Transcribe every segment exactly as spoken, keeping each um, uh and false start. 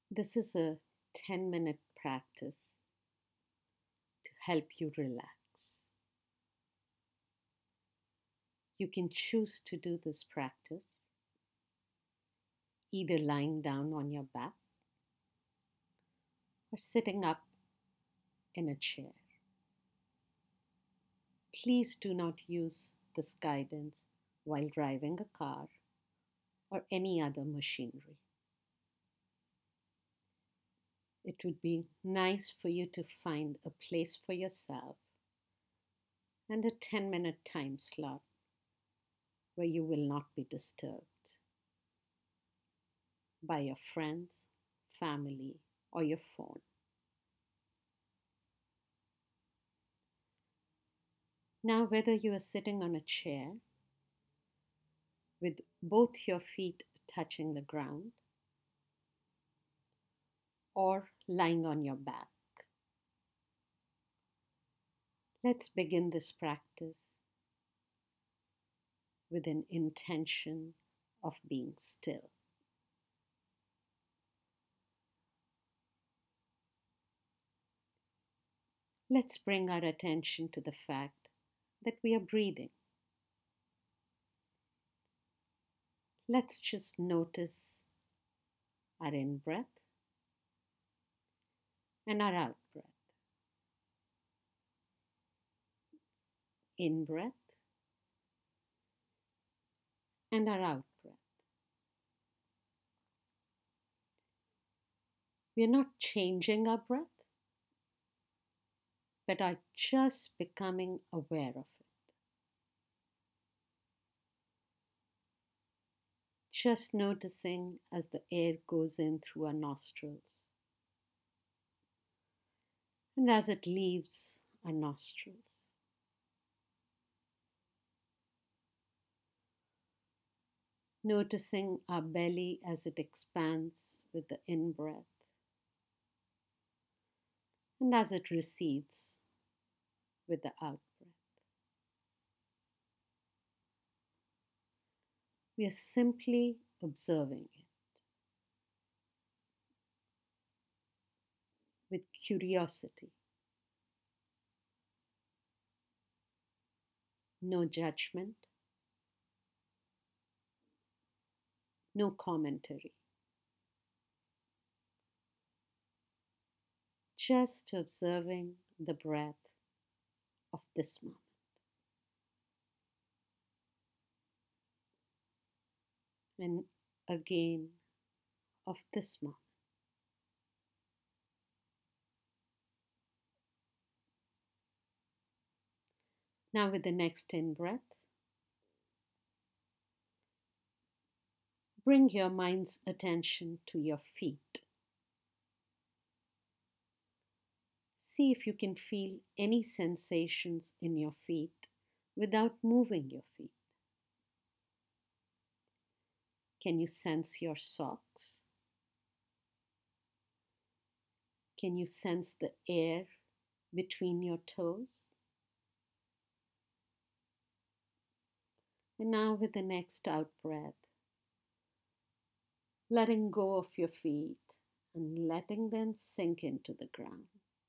This is a ten minute practice to help you relax. You can choose to do this practice either lying down on your back or sitting up in a chair. Please do not use this guidance while driving a car or any other machinery. It would be nice for you to find a place for yourself and a ten minute time slot where you will not be disturbed by your friends, family, or your phone. Now, whether you are sitting on a chair with both your feet touching the ground or lying on your back, let's begin this practice with an intention of being still. Let's bring our attention to the fact that we are breathing. Let's just notice our in breath and our out breath. In breath and our out breath. We are not changing our breath, but are just becoming aware of it. Just noticing as the air goes in through our nostrils and as it leaves our nostrils. Noticing our belly as it expands with the in breath and as it recedes with the out breath. We are simply observing it with curiosity, no judgment, no commentary. Just observing the breath of this moment. And again of this moment. Now, with the next in breath, bring your mind's attention to your feet. See if you can feel any sensations in your feet without moving your feet. Can you sense your socks? Can you sense the air between your toes? And now, with the next out breath, letting go of your feet and letting them sink into the ground.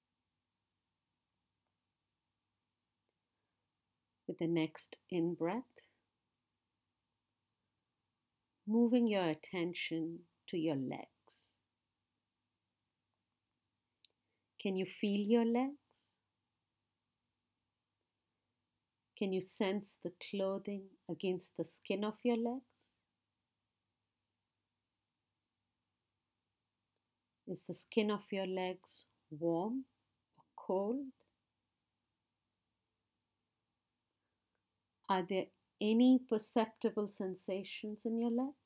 With the next in breath, moving your attention to your legs. Can you feel your legs? Can you sense the clothing against the skin of your legs? Is the skin of your legs warm or cold? Are there any perceptible sensations in your legs?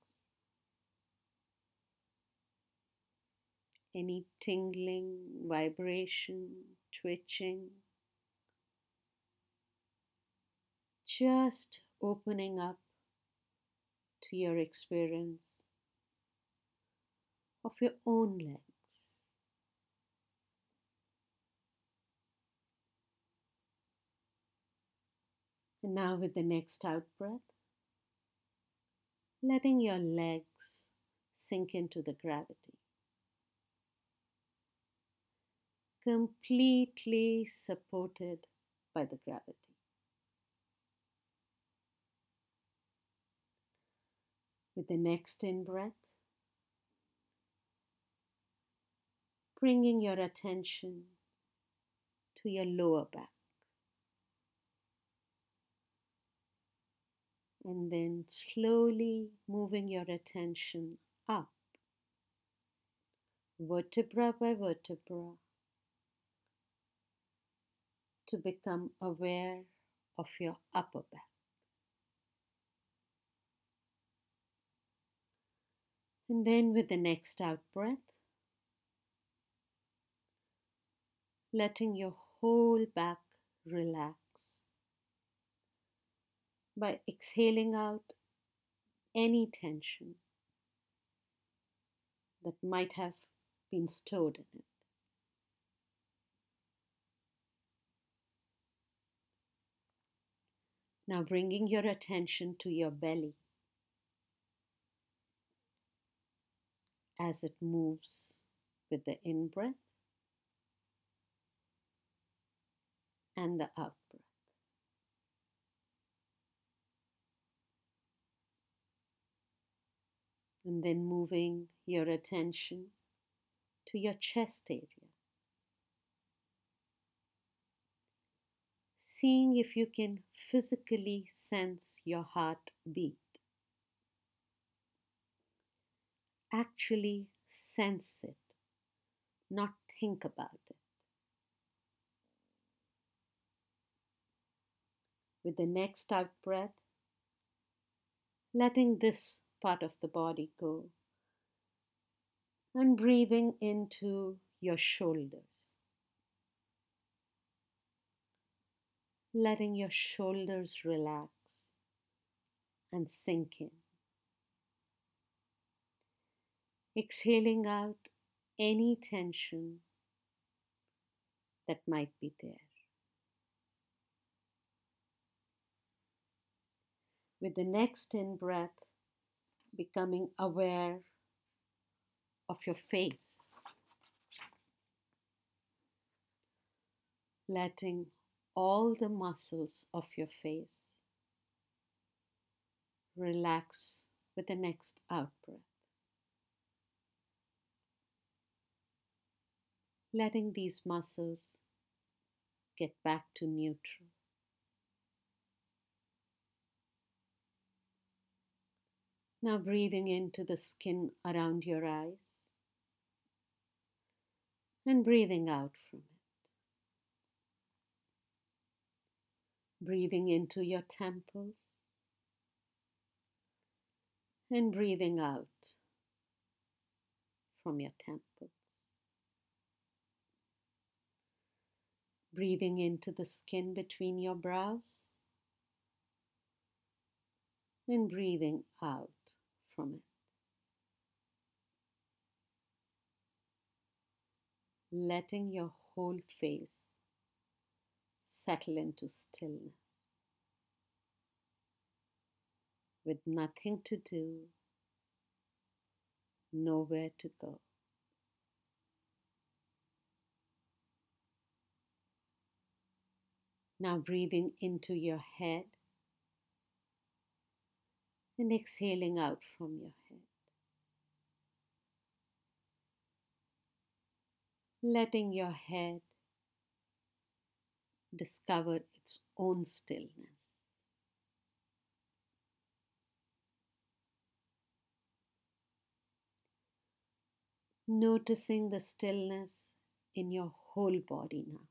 Any tingling, vibration, twitching? Just opening up to your experience of your own legs. And now, with the next out breath, letting your legs sink into the gravity. completely supported by the gravity. With the next in breath, bringing your attention to your lower back, and then slowly moving your attention up, vertebra by vertebra, to become aware of your upper back. And then with the next out breath, letting your whole back relax by exhaling out any tension that might have been stored in it. Now bringing your attention to your belly as it moves with the in-breath and the out-breath. And then moving your attention to your chest area. Seeing if you can physically sense your heart beat. Actually sense it, not think about it. With the next out breath, letting this part of the body go and breathing into your shoulders. Letting your shoulders relax and sink in. Exhaling out any tension that might be there. With the next in breath, becoming aware of your face. Letting all the muscles of your face relax with the next out breath. Letting these muscles get back to neutral. Now breathing into the skin around your eyes and breathing out from it. Breathing into your temples and breathing out from your temples. Breathing into the skin between your brows and breathing out from it. Letting your whole face settle into stillness with nothing to do, nowhere to go. Now breathing into your head and exhaling out from your head. Letting your head discover its own stillness. Noticing the stillness in your whole body now.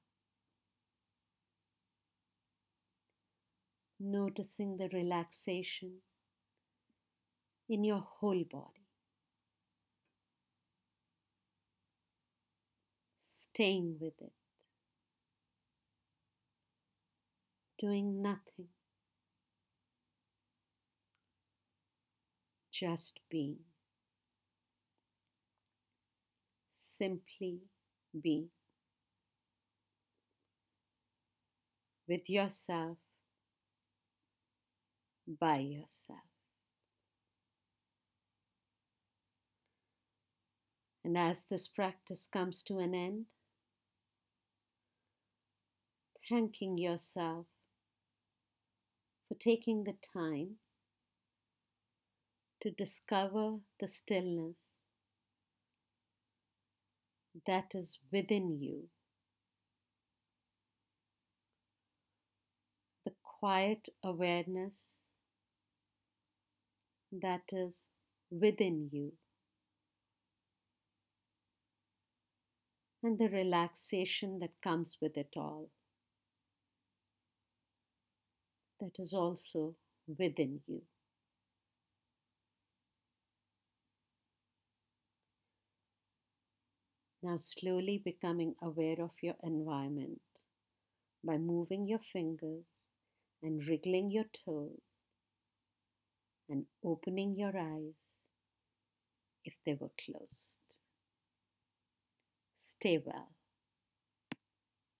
Noticing the relaxation in your whole body. Staying with it. Doing nothing. Just being. Simply be with yourself, by yourself. And as this practice comes to an end, thanking yourself for taking the time to discover the stillness that is within you, the quiet awareness that is within you, and the relaxation that comes with it all, that is also within you. Now, slowly becoming aware of your environment by moving your fingers and wriggling your toes and opening your eyes if they were closed. Stay well.